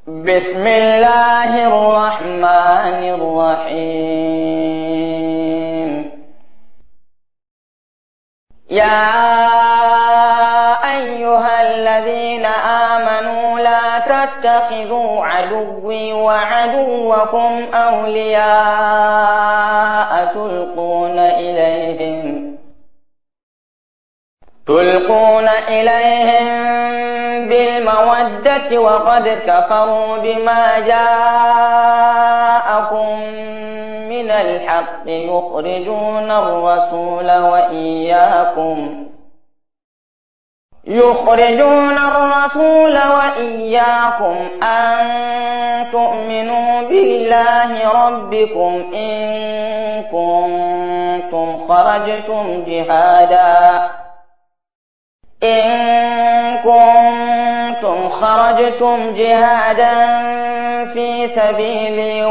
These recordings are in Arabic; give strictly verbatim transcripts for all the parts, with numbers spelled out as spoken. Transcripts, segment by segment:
بسم الله الرحمن الرحيم. يا أيها الذين آمنوا لا تتخذوا عدوي وعدوكم أولياء تلقون إليهم تلقون إليهم بالمودة وقد كفروا بما جاءكم من الحق يخرجون الرسول وإياكم يخرجون الرسول وإياكم أن تؤمنوا بالله ربكم إن كنتم خرجتم جهادا إن كنتم خرجتم جهادا في سبيلي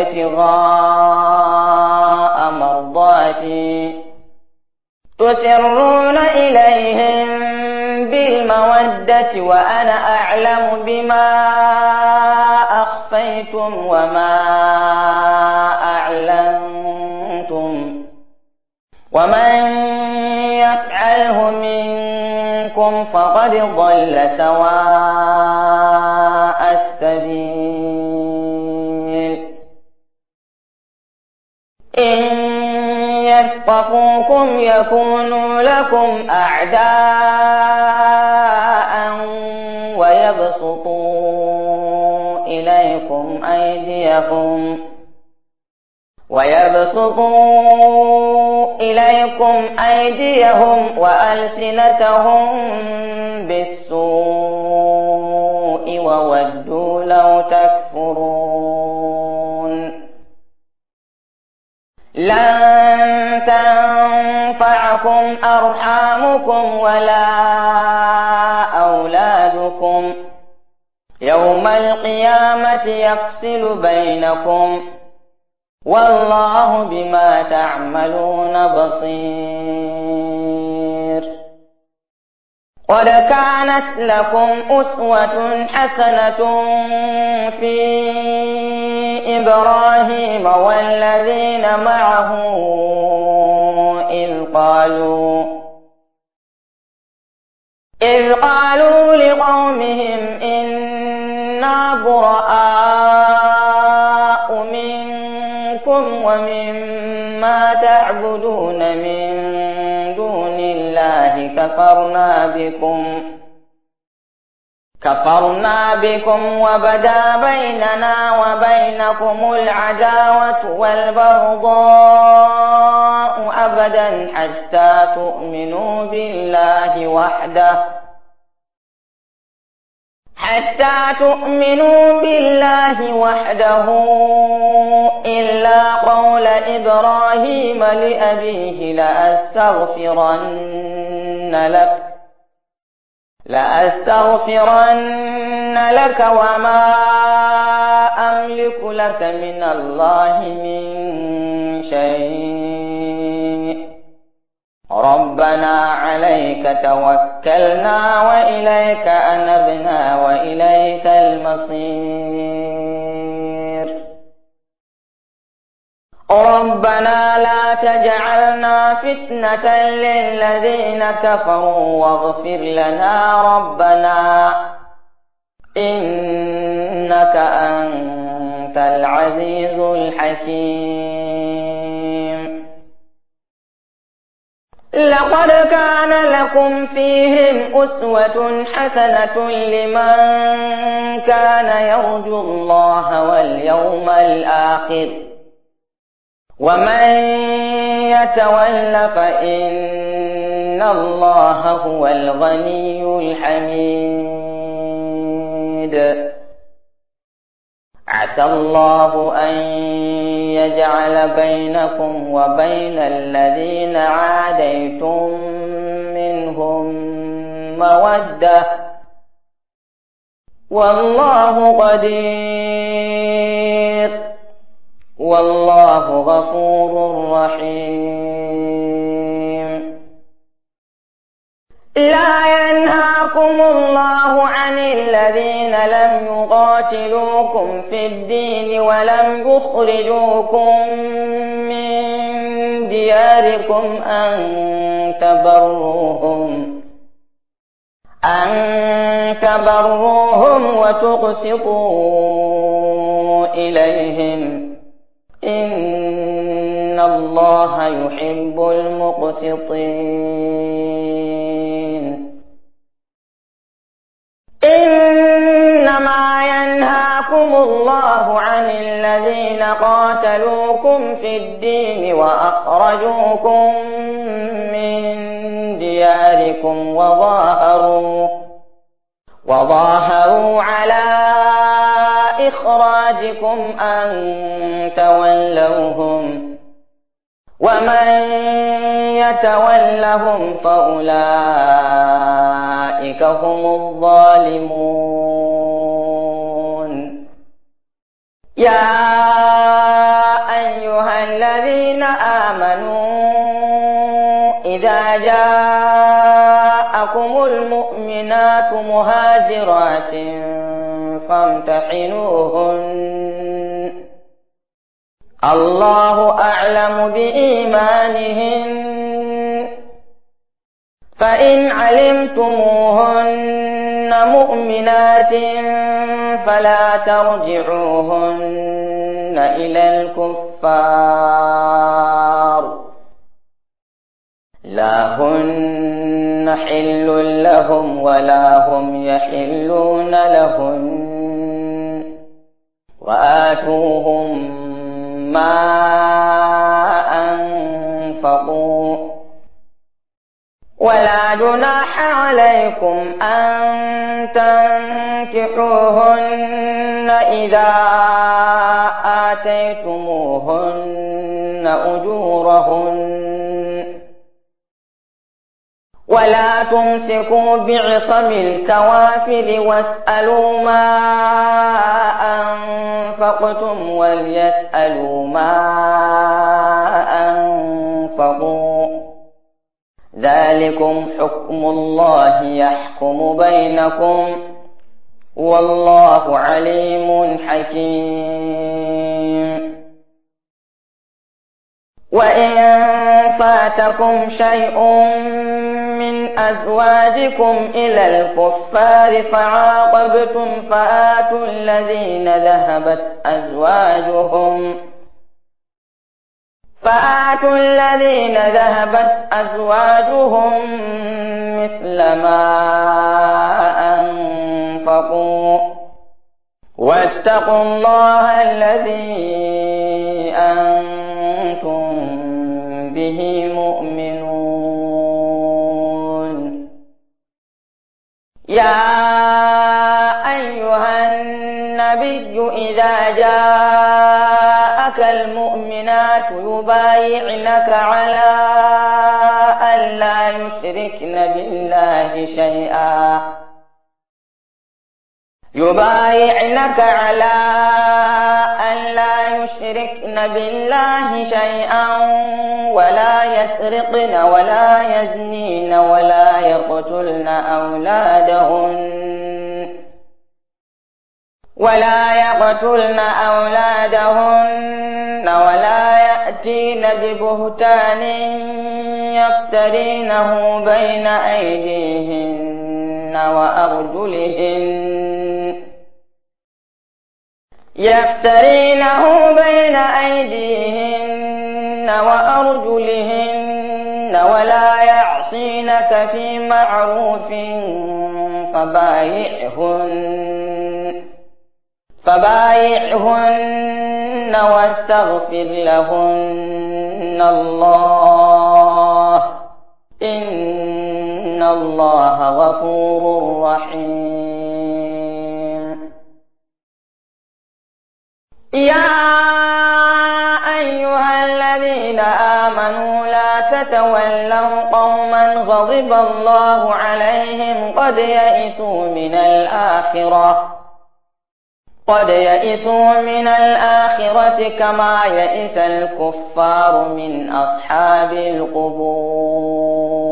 وابتغاء مرضاتي تسرون إليهم بالمودة وأنا أعلم بما أخفيتم وما أعلنتم ومن يفعله منكم فقد ضل سواء السبيل. إن يثقفوكم يكونوا لكم أعداء ويبسطوا إليكم أيديهم ويبسطوا إليكم أيديهم وألسنتهم بالسوء وودوا لو تكفرون. لن تنفعكم أرحامكم ولا أولادكم يوم القيامة يفصل بينكم والله بما تعملون بصير. قد كانت لكم أسوة حسنة في إبراهيم والذين معه إذ قالوا إذ قالوا لقومهم إنا براء منكم ومما تعبدون من دون الله كفرنا بكم كفرنا بكم وبدا بيننا وبينكم العداوة والبغضاء أبدا حتى تؤمنوا بالله وحده حتى تؤمنوا بالله وحده إلا قول إبراهيم لأبيه لأستغفرن لك لأستغفرن لك وما أملك لك من الله من شيء ربنا عليك توكلنا وإليك أنبنا وإليك المصير. ربنا لا تجعلنا فتنة للذين كفروا واغفر لنا ربنا إنك أنت العزيز الحكيم. لقد كان لكم فيهم أسوة حسنة لمن كان يرجو الله واليوم الآخر ومن يتول فإن الله هو الغني الحميد. عسى الله أن يجعل بينكم وبين الذين عاديتم منهم مودة والله قدير والله غفور رحيم. لا ينهاكم ينهاكم الله عن الذين لم يقاتلوكم في الدين ولم يخرجوكم من دياركم أن تبروهم أن تبروهم وتقسطوا إليهم إن الله يحب المقسطين. إنما ينهاكم الله عن الذين قاتلوكم في الدين وأخرجوكم من دياركم وظاهروا وظاهروا على إخراجكم أن تولوهم ومن يتولهم فأولئك هم الظالمون. يا أيها الذين آمنوا إذا جاءكم المؤمنات مهاجرات فامتحنوهن الله أعلم بإيمانهن فإن علمتموهن مؤمنات فلا ترجعوهن إلى الكفار لا هن حل لهم ولا هم يحلون لهن وآتوهم ما أنفقوا ولا جناح عليكم أن تنكحوهن إذا آتيتموهن أجورهن ولا تمسكوا بعصم الكوافر واسألوا ما أنفقتم وليسألوا ما أنفقوا ذلكم حكم الله يحكم بينكم والله عليم حكيم. وإن فاتكم شيء من أزواجكم إلى الكفار فعاقبتم فآتوا الذين ذهبت أزواجهم فآتوا الذين ذهبت أزواجهم مثل ما أنفقوا واتقوا الله الذي أنتم به مؤمنون. يا أيها النبي إذا جاءك المؤمنات يبايعنك على أن لا يشركن بالله شيئا يبايعنك على أن لا يشركن بالله شيئا ولا يسرقن ولا يزنين ولا يقتلن أولادهن ولا يقتلن أولادهن ولا يأتين ببهتان يفترينه بين أيديهن وأرجلهن يفترينه بين أيديهن وأرجلهن ولا يعصينك في معروف فبايعهن فبايعهن واستغفر لهن الله إن الله غفور رحيم. يا أيها الذين آمنوا لا تتولوا قوما غضب الله عليهم قد يئسوا من الآخرة قد يئسوا من الآخرة كما يئس الكفار من أصحاب القبور.